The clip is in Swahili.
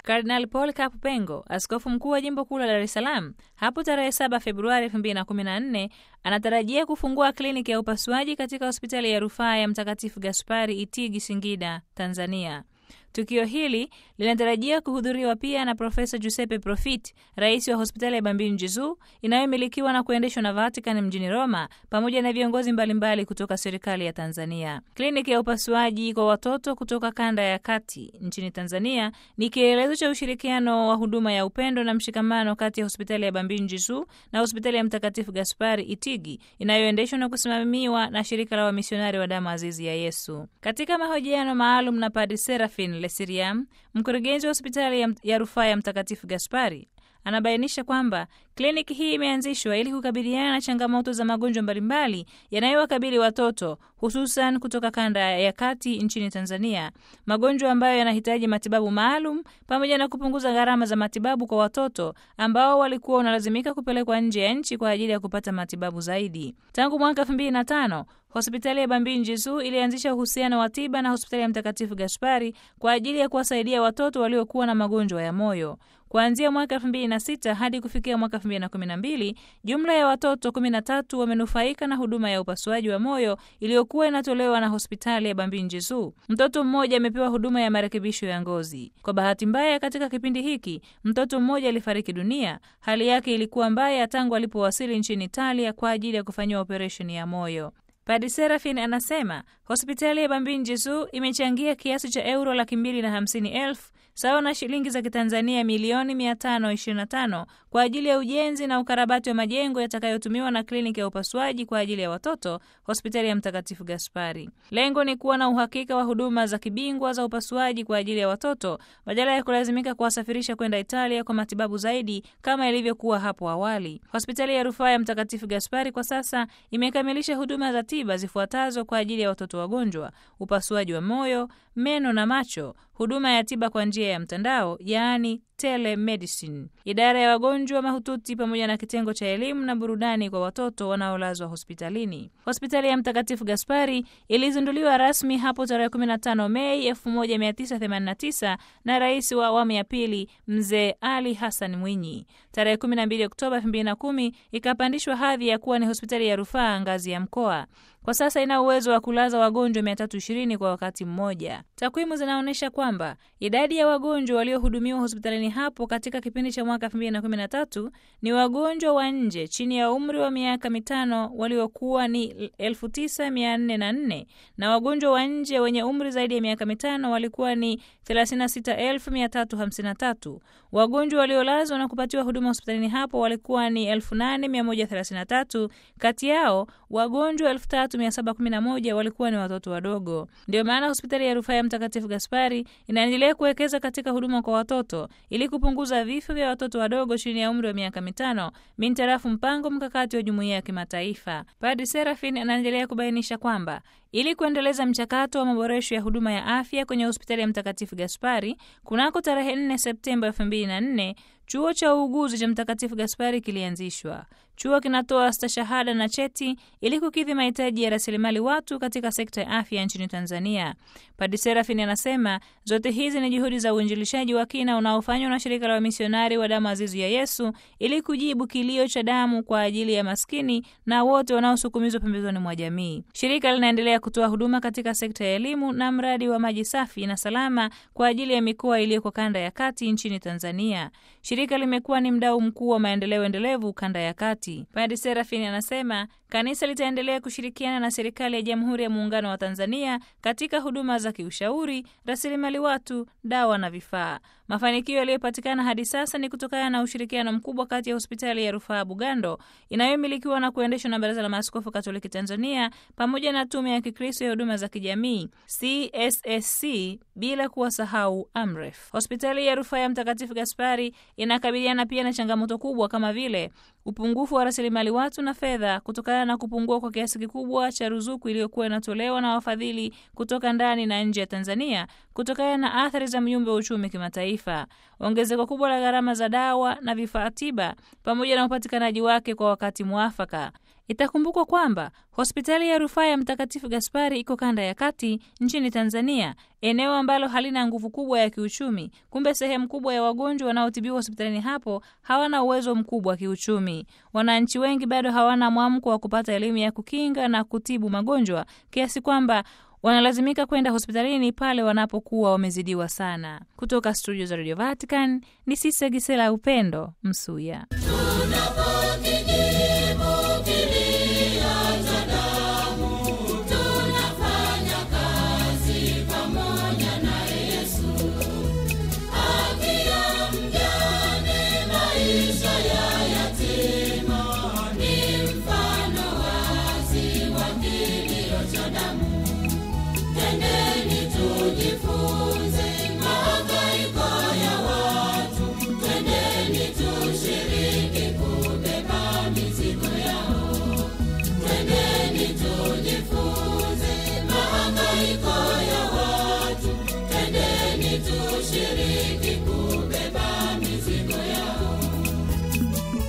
Kardinali Polycarp Pengo, askofu mkuu wa jimbo kuu la Dar es Salaam, hapo tarehe 7 Februari 2014 anatarajia kufungua kliniki ya upasuaji katika hospitali ya rufaa ya Mtakatifu Gaspari Itigi, Singida, Tanzania. Tukio hili linatarajia kuhudhuriwa pia na Profesa Giuseppe Profiti, rais wa hospitali ya Bambino Gesù inayomilikiwa na kuendeshwa na Vatican mjini Roma, pamoja na viongozi mbalimbali kutoka serikali ya Tanzania. Kliniki ya upasuaji kwa watoto kutoka kanda ya kati nchini Tanzania ni kielelezo cha ushirikiano wa huduma ya upendo na mshikamano kati ya hospitali ya Bambino Gesù na hospitali ya Mtakatifu Gaspari Itigi inayoendeshwa na kusimamiwa na shirika la wamisionari wa damu azizi ya Yesu. Katika mahojiano maalum na Padre Serafin Lesiriam, mkurugenzi wa hospitali ya rufaa ya Mtakatifu Gaspari, anabainisha kwamba kliniki hii imeanzishwa ili kukabiliana na changamoto za magonjwa mbalimbali yanayowakabili watoto, hususan kutoka kanda ya kati nchini Tanzania, magonjwa ambayo yanahitaji matibabu maalum, pamoja na kupunguza gharama za matibabu kwa watoto ambao walikuwa wanalazimika kupelekwa nje ya nchi kwa ajili ya kupata matibabu zaidi. Tangu mwaka 2005 hospitali ya Bambino Gesù ilianzisha uhusiano wa tiba na hospitali ya Mtakatifu Gaspari kwa ajili ya kuwasaidia watoto waliokuwa na magonjwa ya moyo. Kuanzia mwaka 2006 hadi kufikia mwaka 2012, jumla ya watoto 13 wamenufaika na huduma ya upasuaji wa moyo iliyokuwa inatolewa na hospitali ya Bambino Gesù. Mtoto mmoja amepewa huduma ya marekebisho ya ngozi. Kwa bahati mbaya, katika kipindi hiki mtoto mmoja alifariki dunia. Hali yake ilikuwa mbaya tangu alipowasili nchini Italia kwa ajili ya kufanyiwa operesheni ya moyo. Padre Serafin anasema hospitali ya Bambino Gesù imechangia kiasi cha euro 250,000 sawa na shilingi za Kitanzania milioni 525 kwa ajili ya ujenzi na ukarabati wa majengo yatakayotumiwa na kliniki ya upasuaji kwa ajili ya watoto hospitali ya Mtakatifu Gaspari. Lengo ni kuwa na uhakika wa huduma za kibingwa za upasuaji kwa ajili ya watoto badala ya kulazimika kuwasafirisha kwenda Italia kwa matibabu zaidi kama ilivyokuwa hapo awali. Hospitali ya rufaa ya Mtakatifu Gaspari kwa sasa imekamilisha huduma za tiba zifuatazo kwa ajili ya watoto wagonjwa: upasuaji wa moyo, meno na macho, huduma ya tiba kwa njia ya mtandao, yaani telemedicine, idara ya wagonjwa mahututi, pamoja na kitengo cha elimu na burudani kwa watoto wanaolazwa hospitalini. Hospitali ya Mtakatifu Gaspari ilizinduliwa rasmi hapo tarehe 15 Mei 1989 na rais wa awamu ya pili Mzee Ali Hassan Mwinyi. Tarehe 12 Oktoba 2010 ikapandishwa hadhi ya kuwa ni hospitali ya rufaa ngazi ya mkoa. Kwa sasa ina uwezo wa kulaza wagonjwa 320 kwa wakati mmoja. Takwimu zinaonyesha kwamba idadi ya wagonjwa waliohudumiwa hospitalini hapo katika kipindi cha mwaka 2013 ni wagonjwa wa nje chini ya umri wa miaka 5 waliokuwa ni 9,404 na wagonjwa wa nje wenye umri zaidi ya miaka 5 walikuwa ni 36,353. Wagonjwa waliolazwa na kupatiwa huduma hospitalini hapo walikuwa ni 8,133. Kati yao wagonjwa 3,711 walikuwa ni watoto wadogo. Ndio maana hospitali ya rufaa ya Mtakatifu Gaspari inaendelea kuwekeza katika huduma kwa watoto ili kupunguza vifo vya watoto wadogo chini ya umri wa miaka 5 mintarafu mpango mkakati wa jumuiya ya kimataifa. Padre Serafin anaendelea kubainisha kwamba ili kuendeleza mchakato wa maboresho ya huduma ya afya kwenye hospitali ya Mtakatifu Gaspari, kunako tarehe 4 Septemba 2004 chuo cha uuguzi cha Mtakatifu Gaspari kilianzishwa. Chuo kinatoa stashahada na cheti ili kukidhi mahitaji ya rasilimali watu katika sekta ya afya nchini Tanzania. Padre Serafin anasema zote hizi ni juhudi za uinjilishaji wa kina unaofanywa na shirika la wamisionari wa damu azizi ya Yesu ili kujibu kilio cha damu kwa ajili ya maskini na wote wanaosukumizwa pembezoni mwa jamii. Shirika linaendelea kutoa huduma katika sekta ya elimu na mradi wa maji safi na salama kwa ajili ya mikoa iliyoko kanda ya kati nchini Tanzania. Shirika limekuwa ni mdau mkuu wa maendeleo endelevu kanda ya kati. Padre Serafin anasema kanisa litaendelea kushirikiana na serikali ya Jamhuri ya Muungano wa Tanzania katika huduma za kiushauri, rasilimali watu, dawa na vifaa. Mafanikio yaliyopatikana hadi sasa ni kutokana na ushirikiano mkubwa kati ya hospitali ya rufaa Bugando inayomilikiwa na kuendeshwa na Baraza la Maaskofu Katoliki Tanzania pamoja na Tume ya Kikristo ya Huduma za Kijamii CSSC, bila kuwasahau Amref. Hospitali ya rufaa ya Mtakatifu Gaspari inakabiliana pia na changamoto kubwa kama vile upungufu wa rasilimali watu na fedha kutokana na kupungua kwa kiasi kikubwa cha ruzuku iliyokuwa inatolewa na wafadhili kutoka ndani na nje ya Tanzania kutokana na athari za myumbe wa uchumi kimataifa, ongezeko kubwa la gharama za dawa na vifaa tiba pamoja na upatikanaji wake kwa wakati muafaka. Itakumbukwa kwamba hospitali ya rufaa ya Mtakatifu Gaspari iko kanda ya kati nchini Tanzania, eneo ambalo halina nguvu kubwa ya kiuchumi. Kumbe sehemu kubwa ya wagonjwa wanaotibiwa hospitalini hapo hawana uwezo mkubwa wa kiuchumi. Wananchi wengi bado hawana mwamko wa kupata elimu ya kukinga na kutibu magonjwa, kiasi kwamba wanalazimika kwenda hospitalini pale wanapokuwa wamezidiwa sana. Kutoka studio za Radio Vatican ni Sisa Gisela Upendo Msuya. Damu